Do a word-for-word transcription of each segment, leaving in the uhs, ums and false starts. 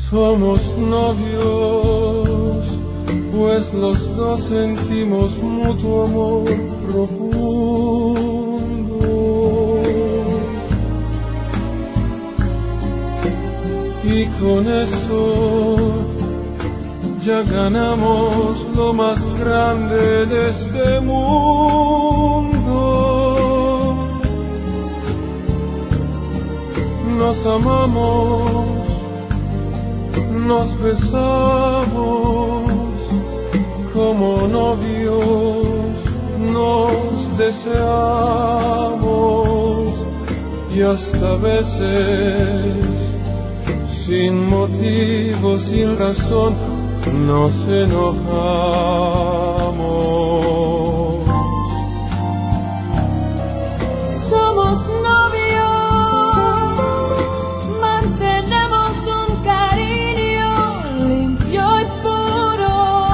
Somos novios, pues los dos sentimos mutuo amor profundo. Y con eso ya ganamos lo más grande de este mundo. Nos amamos, nos besamos como novios, nos deseamos y hasta veces sin motivo, sin razón, nos enojamos. Somos novios, mantenemos un cariño limpio y puro.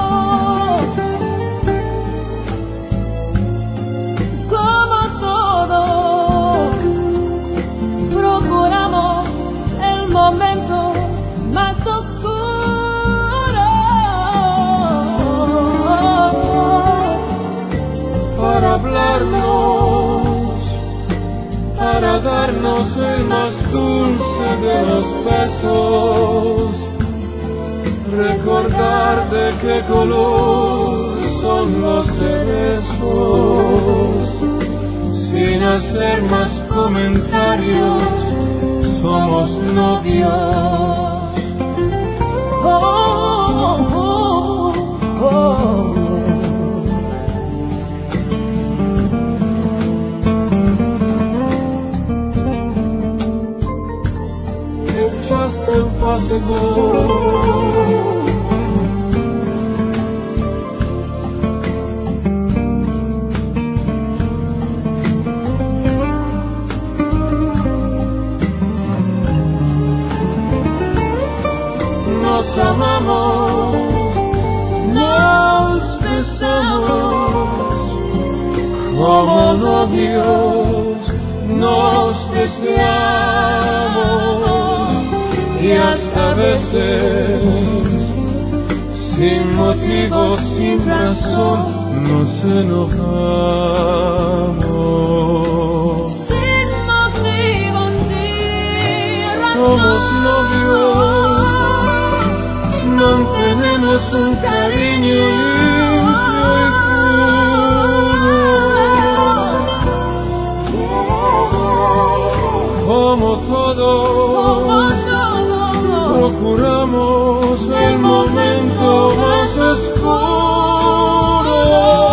Como todos, procuramos el momento más oscuro para hablarnos, para darnos el más dulce de los besos, recordar de qué color son los cerezos, sin hacer más comentarios, somos novios. Oh, oh, oh, oh. It's just impossible. Nos amamos, nos besamos como novios, nos deseamos y hasta veces sin motivo, sin razón, nos enojamos. Sin motivo, sin razón. Somos novios, mantenemos un cariño limpio y puro. Como todos, procuramos el momento más oscuro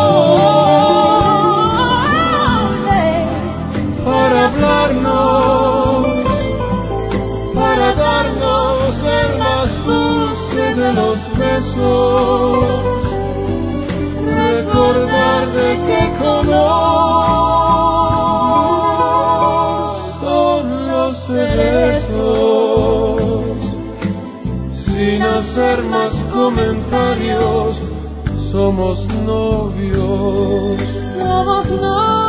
para hablarnos, para darnos el más dulce de los besos, recordar de qué color son los cerezos, sin hacer más comentarios, somos novios, somos novios.